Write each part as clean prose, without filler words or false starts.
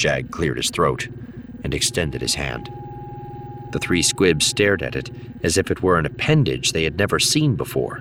Jag cleared his throat and extended his hand. The three squibs stared at it as if it were an appendage they had never seen before.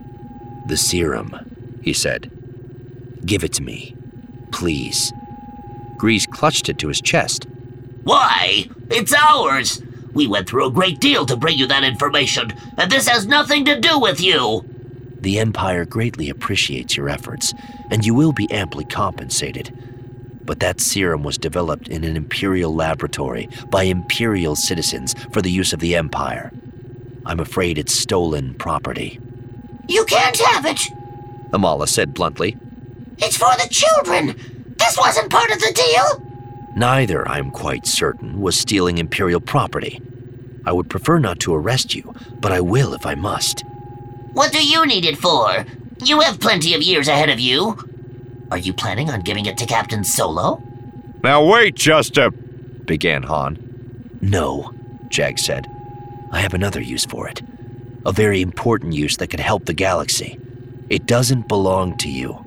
"The serum," he said. "Give it to me, please." Grease clutched it to his chest. "Why? It's ours! We went through a great deal to bring you that information, and this has nothing to do with you!" "The Empire greatly appreciates your efforts, and you will be amply compensated. But that serum was developed in an Imperial laboratory by Imperial citizens for the use of the Empire. I'm afraid it's stolen property." "You can't have it," Amala said bluntly. "It's for the children! This wasn't part of the deal!" "Neither, I'm quite certain, was stealing Imperial property. I would prefer not to arrest you, but I will if I must." "What do you need it for? You have plenty of years ahead of you. Are you planning on giving it to Captain Solo?" "Now wait just a..." began Han. "No," Jag said. "I have another use for it. A very important use that could help the galaxy. It doesn't belong to you."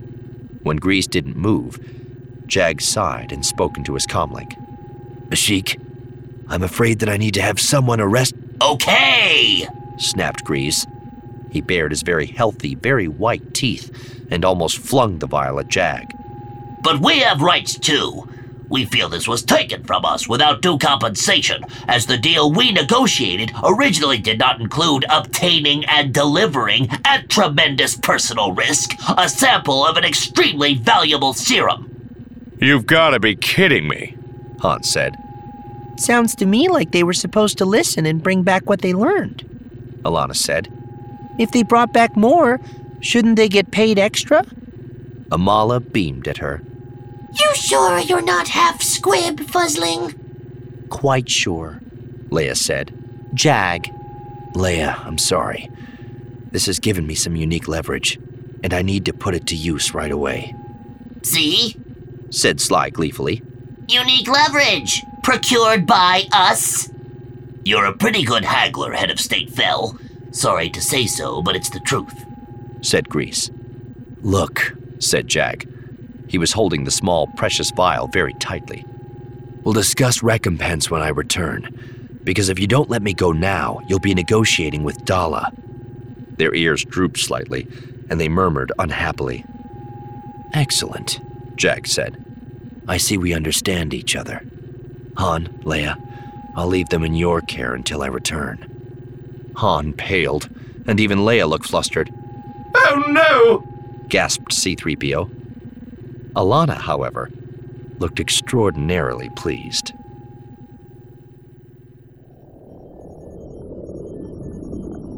When Grease didn't move, Jag sighed and spoke into his comlink. "Ashik, I'm afraid that I need to have someone arrest..." "Okay!" snapped Grease. He bared his very healthy, very white teeth and almost flung the vial at Jag. "But we have rights too. We feel this was taken from us without due compensation, as the deal we negotiated originally did not include obtaining and delivering, at tremendous personal risk, a sample of an extremely valuable serum." "You've got to be kidding me," Han said. "Sounds to me like they were supposed to listen and bring back what they learned," Alana said. "If they brought back more, shouldn't they get paid extra?" Amala beamed at her. "You sure you're not half squib, Fuzzling?" "Quite sure," Leia said. "Jag." "Leia, I'm sorry. This has given me some unique leverage, and I need to put it to use right away." "See?" said Sly gleefully. "Unique leverage, procured by us." "You're a pretty good haggler, Head of State Fel. Sorry to say so, but it's the truth," said Grease. "Look," said Jag. He was holding the small, precious vial very tightly. "We'll discuss recompense when I return, because if you don't let me go now, you'll be negotiating with Dala." Their ears drooped slightly, and they murmured unhappily. "Excellent," Jag said. "I see we understand each other. Han, Leia, I'll leave them in your care until I return." Han paled, and even Leia looked flustered. "Oh no!" gasped C-3PO. Alana, however, looked extraordinarily pleased.